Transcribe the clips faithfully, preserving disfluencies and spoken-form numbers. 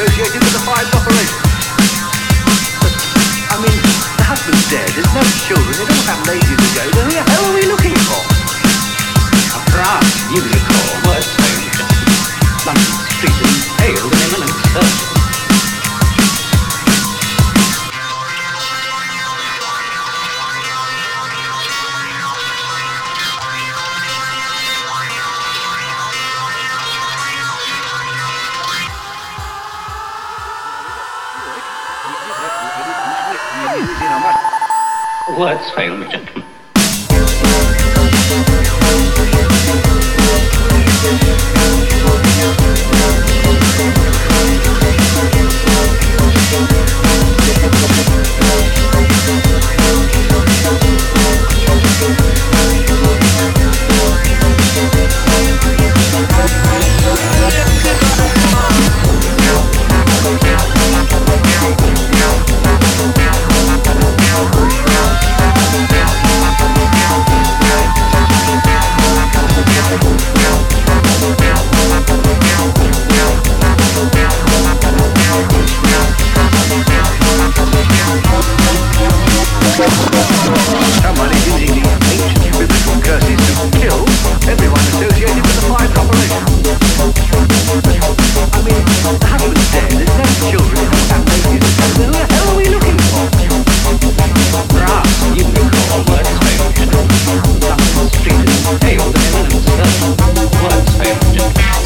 associated with the Fives operation. But, I mean, the husband's dead, there's no children, they don't have ladies to go. Who the hell are we looking for? A brass unicorn, words very London Street and hailed an eminent surgeon. Words fail me, gentlemen. Someone is using these ancient biblical curses to kill everyone associated with the Fives operation. I mean, the husband's dead, there's no children, they don't have ladies. Who the hell are we looking for? Brass unicorn, words fail, gentlemen. London Street and hailed an eminent surgeon. Words fail, gentlemen.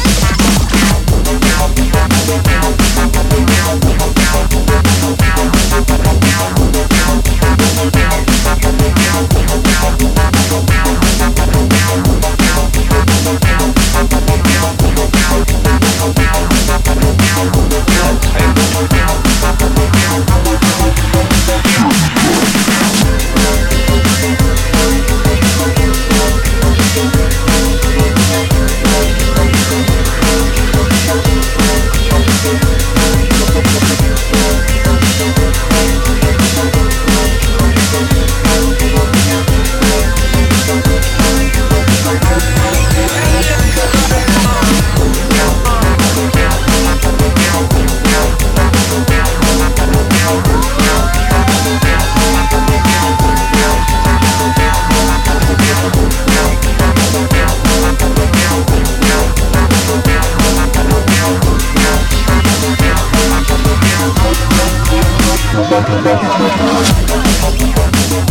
Thank you.